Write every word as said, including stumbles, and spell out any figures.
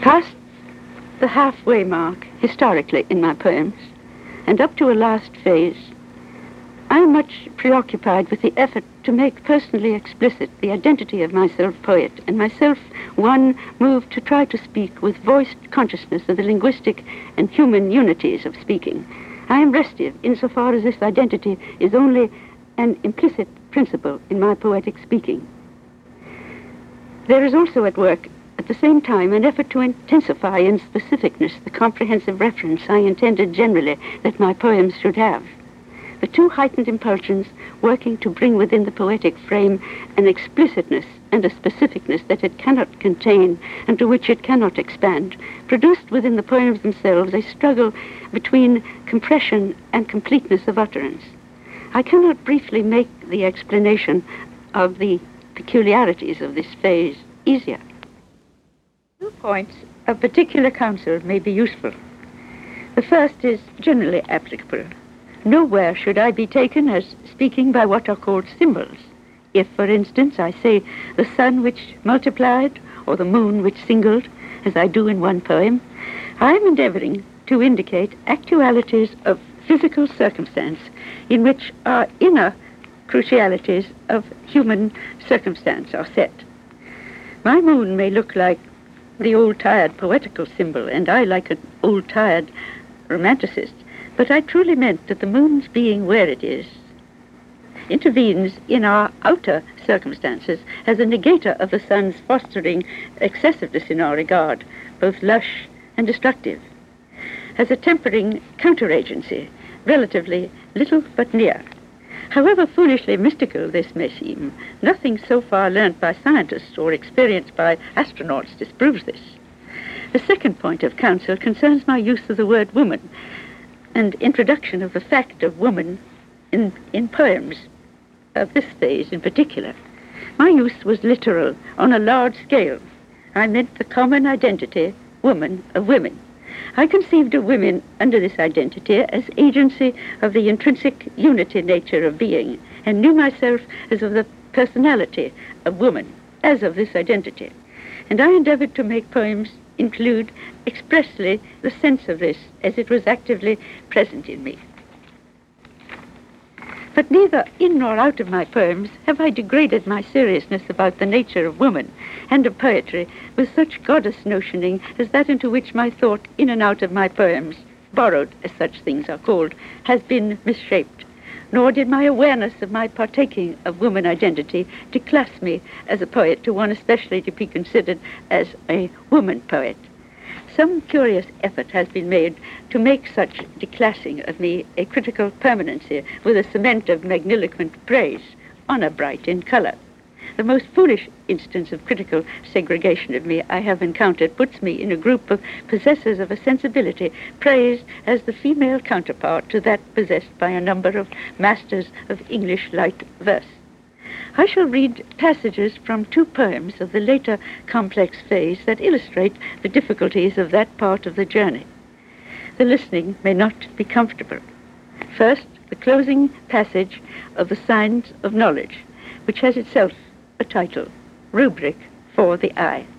Past the halfway mark, historically, in my poems, and up to a last phase, I am much preoccupied with the effort to make personally explicit the identity of myself poet, and myself one moved to try to speak with voiced consciousness of the linguistic and human unities of speaking. I am restive insofar as this identity is only an implicit principle in my poetic speaking. There is also at work, at the same time, an effort to intensify in specificness the comprehensive reference I intended generally that my poems should have. The two heightened impulsions working to bring within the poetic frame an explicitness and a specificness that it cannot contain and to which it cannot expand, produced within the poems themselves a struggle between compression and completeness of utterance. I cannot briefly make the explanation of the peculiarities of this phase easier. Two points of particular counsel may be useful. The first is generally applicable. Nowhere should I be taken as speaking by what are called symbols. If, for instance, I say the sun which multiplied or the moon which singled, as I do in one poem, I am endeavoring to indicate actualities of physical circumstance in which our inner crucialities of human circumstance are set. My moon may look like the old tired poetical symbol, and I like an old tired romanticist, but I truly meant that the moon's being where it is intervenes in our outer circumstances as a negator of the sun's fostering excessiveness in our regard, both lush and destructive, as a tempering counteragency, relatively little but near. However foolishly mystical this may seem, nothing so far learnt by scientists or experienced by astronauts disproves this. The second point of counsel concerns my use of the word woman, and introduction of the fact of woman in, in poems of this phase in particular. My use was literal on a large scale. I meant the common identity, woman, of women. I conceived of women under this identity as agency of the intrinsic unity nature of being, and knew myself as of the personality of woman, as of this identity. And I endeavored to make poems include expressly the sense of this as it was actively present in me. But neither in nor out of my poems have I degraded my seriousness about the nature of woman and of poetry with such goddess notioning as that into which my thought in and out of my poems, borrowed as such things are called, has been misshaped. Nor did my awareness of my partaking of woman identity declass me as a poet to one especially to be considered as a woman poet. Some curious effort has been made to make such declassing of me a critical permanency with a cement of magniloquent praise, honor bright in color. The most foolish instance of critical segregation of me I have encountered puts me in a group of possessors of a sensibility praised as the female counterpart to that possessed by a number of masters of English light verse. I shall read passages from two poems of the later complex phase that illustrate the difficulties of that part of the journey. The listening may not be comfortable. First, the closing passage of The Signs of Knowledge, which has itself a title, Rubric for the Eye.